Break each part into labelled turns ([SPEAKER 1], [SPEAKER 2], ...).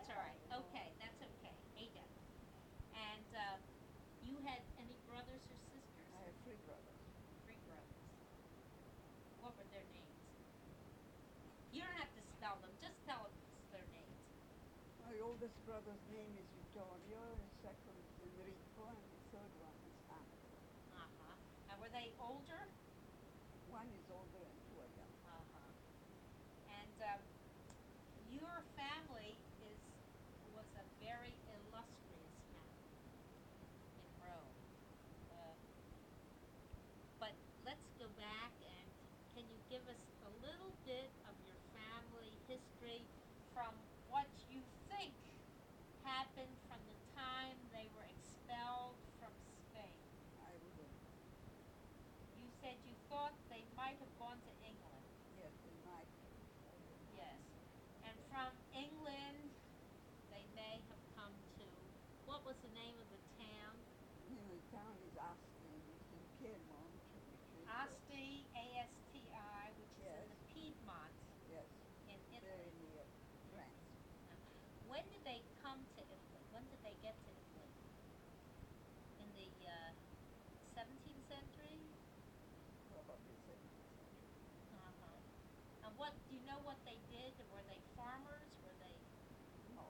[SPEAKER 1] That's all right. Okay, that's okay. Ada. And you had any brothers or sisters?
[SPEAKER 2] I have three brothers.
[SPEAKER 1] Three brothers. What were their names? You don't have to spell them. Just tell us their names.
[SPEAKER 2] My oldest brother's name is Vittorio, his second is Enrico, and the third one is Angelo.
[SPEAKER 1] Uh-huh. And were they older?
[SPEAKER 2] One is older and two are younger.
[SPEAKER 1] Uh-huh. And your family was a very illustrious family in Rome. Uh, but let's go back and can you give us a little bit of your family history from what you think happened from the time they were expelled from Spain?
[SPEAKER 2] I wouldn't.
[SPEAKER 1] You said you thought they might have gone to England.
[SPEAKER 2] Yes, they might have. I don't know.
[SPEAKER 1] Yes. And from England, they may have come to, what was the name of the town?
[SPEAKER 2] The name of the town is Asti, and it's in Piedmont, which is
[SPEAKER 1] Asti, A-S-T-I, which is in
[SPEAKER 2] yes,
[SPEAKER 1] the Piedmont
[SPEAKER 2] yes,
[SPEAKER 1] in
[SPEAKER 2] very
[SPEAKER 1] Italy.
[SPEAKER 2] near France.
[SPEAKER 1] When did they come to Italy? When did they get to Italy? In the 17th century?
[SPEAKER 2] Probably 17th century.
[SPEAKER 1] Uh-huh. And what, do you know what they did? Were they farmers? Were they,
[SPEAKER 2] No.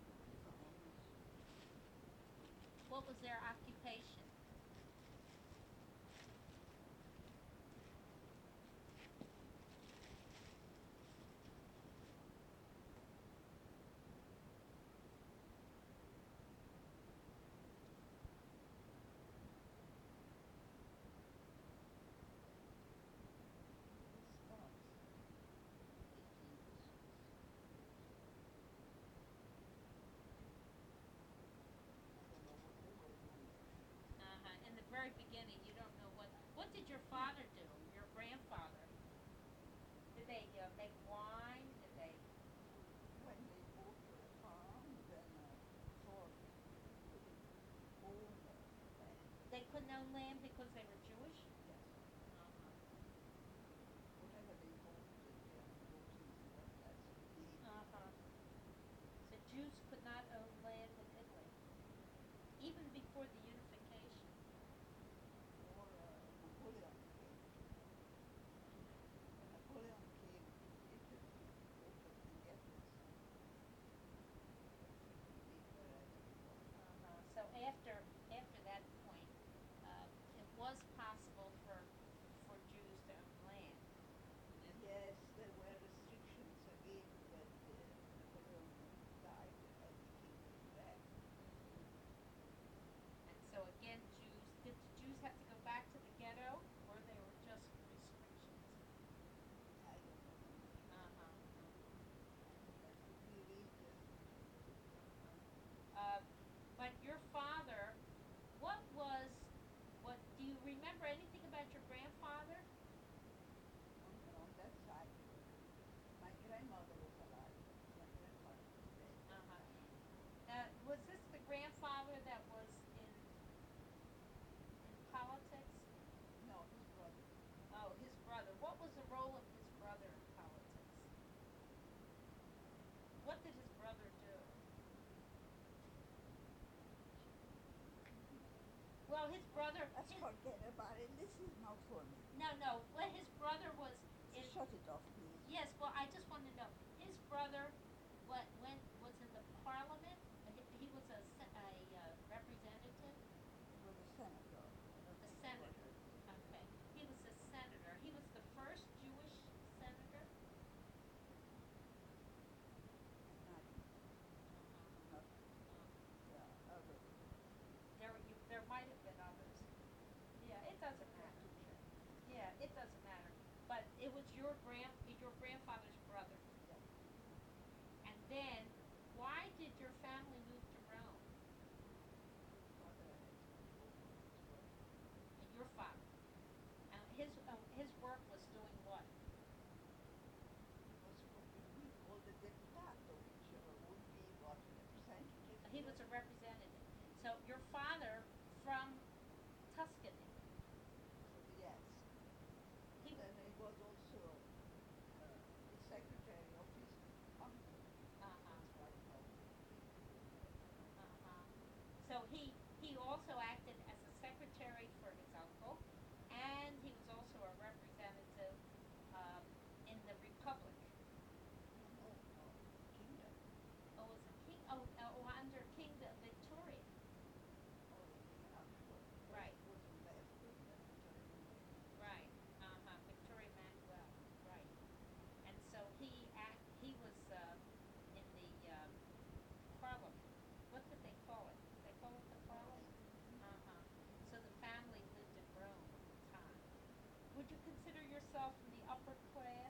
[SPEAKER 1] what was their occupation?
[SPEAKER 2] This starts 18th. I don't know what they were doing.
[SPEAKER 1] In the very beginning, you don't know what did your father do? Your grandfather? Did they make wine? Did they?
[SPEAKER 2] When they bought the farm, then for couldn't own land.
[SPEAKER 1] They couldn't own land because they were Jewish?
[SPEAKER 2] Yes. Whatever they bought, the German bought and what that's illegal.
[SPEAKER 1] Uh-huh. So Jews could not own land in Italy, even before the unification.
[SPEAKER 2] Or Napoleon came. When Napoleon came to Italy, he opened the gates to live wherever he wanted.
[SPEAKER 1] So after that point, it was possible for Jews to own land.
[SPEAKER 2] Yes, there were restrictions again when Napoleon died and he came back.
[SPEAKER 1] And so again, did the Jews have to go back to the ghetto, or they were just restrictions?
[SPEAKER 2] I don't know.
[SPEAKER 1] Uh-huh.
[SPEAKER 2] That would be read.
[SPEAKER 1] But your father, what do you remember anything about your grandfather?
[SPEAKER 2] On that side, my grandmother was alive. My grandfather was dead.
[SPEAKER 1] Was this the grandfather that was in politics?
[SPEAKER 2] No, his brother.
[SPEAKER 1] Oh, his brother. What was the role of his brother in politics? What did his brother do? Well, his brother.
[SPEAKER 2] Let's forget about it. This is not for me.
[SPEAKER 1] No. Well, his brother was in.
[SPEAKER 2] Shut it off, please.
[SPEAKER 1] Yes. Well, I just want to know his brother. When was in the parliament? He was a representative.
[SPEAKER 2] He was a senator. I don't
[SPEAKER 1] A
[SPEAKER 2] think he was
[SPEAKER 1] senator.
[SPEAKER 2] a-
[SPEAKER 1] Okay. He was a senator. He was the first Jewish senator.
[SPEAKER 2] Imagine. Not other.
[SPEAKER 1] There might have been others. Yeah, it doesn't
[SPEAKER 2] I have
[SPEAKER 1] matter.
[SPEAKER 2] to check.
[SPEAKER 1] Yeah, it doesn't matter. But it was your grandfather's brother.
[SPEAKER 2] Yeah.
[SPEAKER 1] And then, why did your family move to Rome?
[SPEAKER 2] Father had to go for his work.
[SPEAKER 1] And your father. And his work was doing what?
[SPEAKER 2] He was working with all the deputato, which would be what representative.
[SPEAKER 1] He was a representative. So your father from Tuscany.
[SPEAKER 2] Yes.
[SPEAKER 1] He
[SPEAKER 2] Then he was also the secretary of his uncle.
[SPEAKER 1] uh-huh. consider yourself from the upper class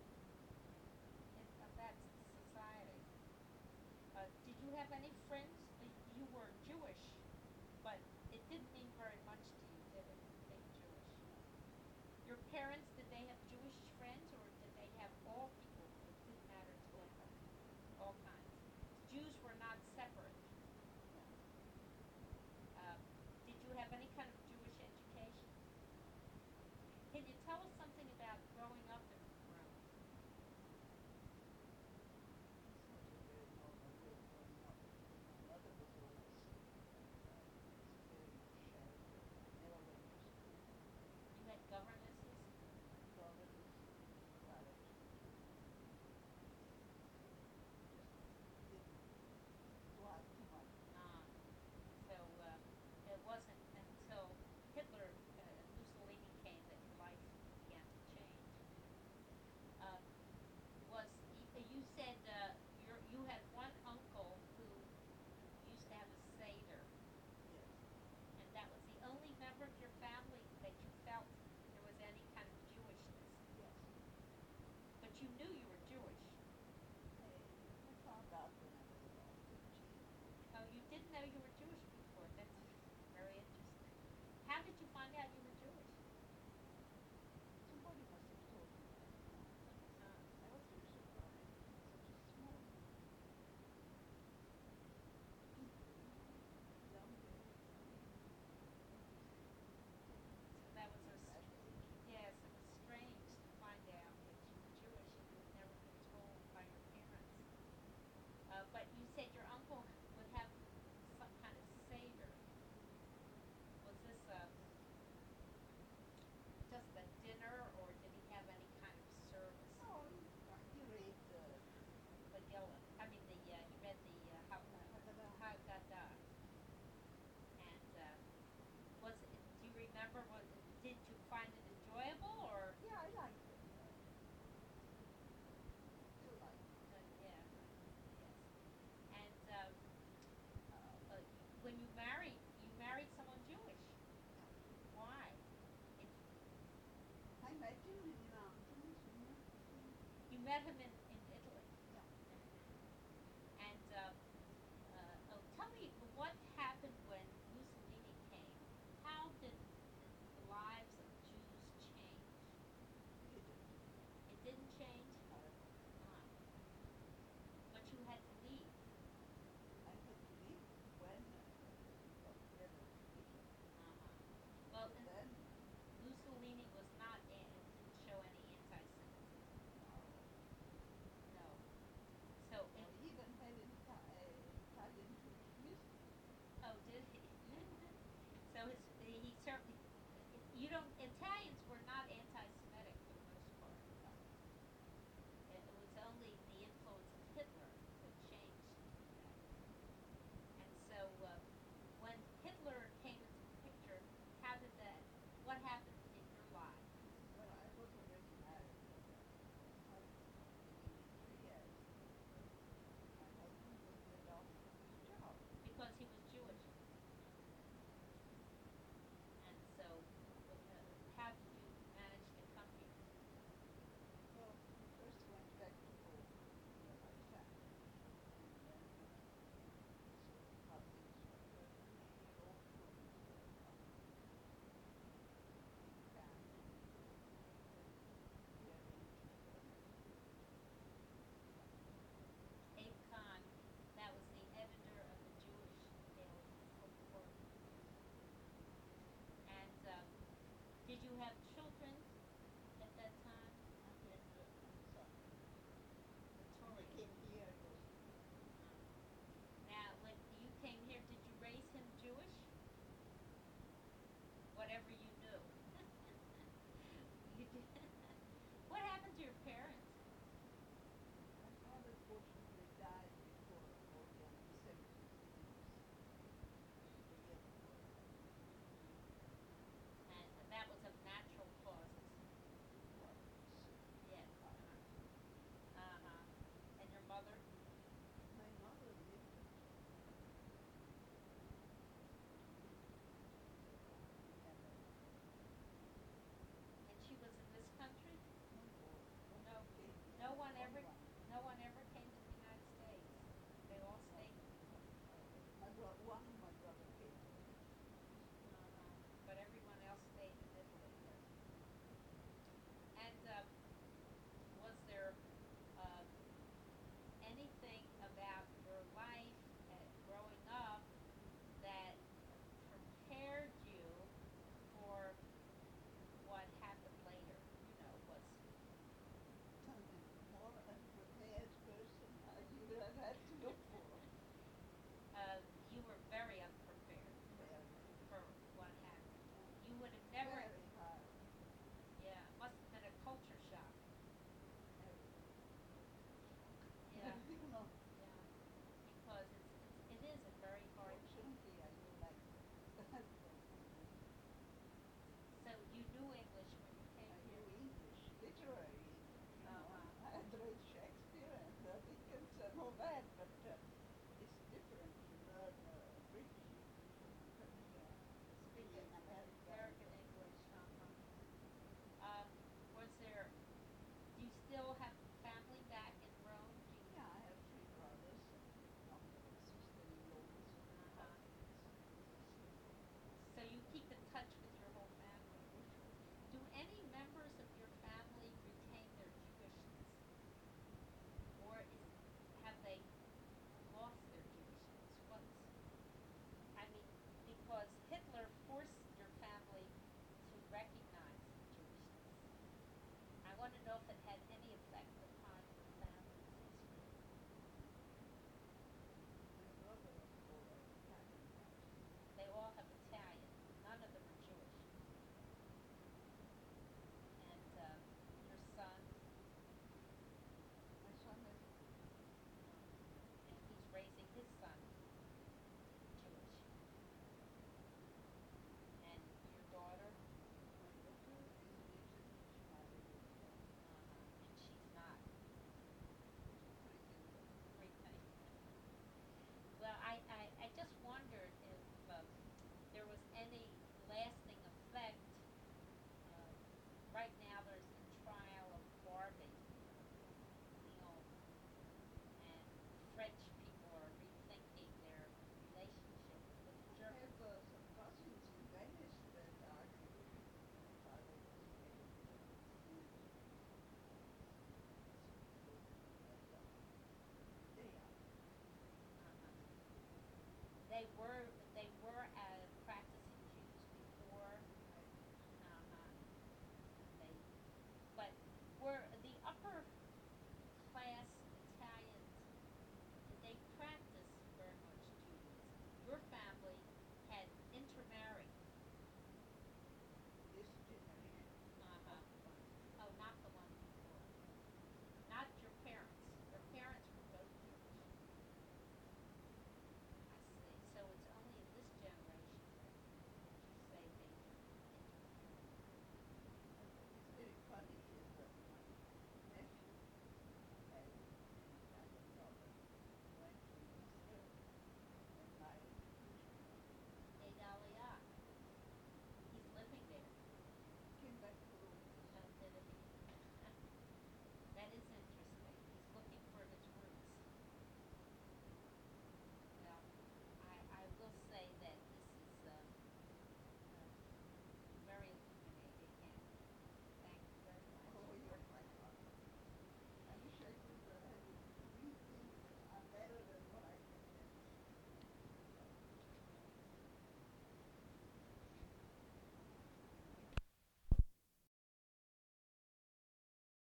[SPEAKER 1] of that society? Did you have any friends? You were Jewish, but it didn't mean very much to you, did it, being Jewish? Your parents, did they have Jewish friends, or did they have all people? It didn't matter to them. All kinds. Jews were not separate. Did you have any kind of Jewish education? Can you tell us something about growing up in Rome?
[SPEAKER 2] It's not a very normal way of growing up. My mother was always sick, and was very much sheltered. Never went to school.
[SPEAKER 1] You had governesses?
[SPEAKER 2] Governesses, college teachers, just didn't go out too much.
[SPEAKER 1] Ah, so it wasn't until Hitler, Mussolini came that your life began to change. Um, you said you had one uncle who used to have a seder,
[SPEAKER 2] Yes,
[SPEAKER 1] and that was the only member of your family that you felt there was any kind of Jewishness.
[SPEAKER 2] yes.
[SPEAKER 1] But you knew you were Jewish.
[SPEAKER 2] I found out when I was about 13 or 14.
[SPEAKER 1] Oh, you didn't know you were Jewish before. That's very interesting. How did you find out you were Jewish?
[SPEAKER 2] Somebody must have told me that. I was very surprised. Such a small people, young girl.
[SPEAKER 1] So that was
[SPEAKER 2] Not that age.
[SPEAKER 1] yes, it was strange to find out that you were Jewish and you had never been told by your parents. But you said your uncle would have some kind of seder. Was this just a dinner, or did he have any kind of service?
[SPEAKER 2] Oh, he read
[SPEAKER 1] Megillah. I mean, he read the
[SPEAKER 2] Haggadah.
[SPEAKER 1] Haggadah. And was it? Do you remember? Did you find it enjoyable, or?
[SPEAKER 2] Yeah, I liked it. Still like it.
[SPEAKER 1] Yeah, yes. And when you married someone Jewish.
[SPEAKER 2] Yeah.
[SPEAKER 1] Why? It,
[SPEAKER 2] I met him in the mountains,
[SPEAKER 1] you met him in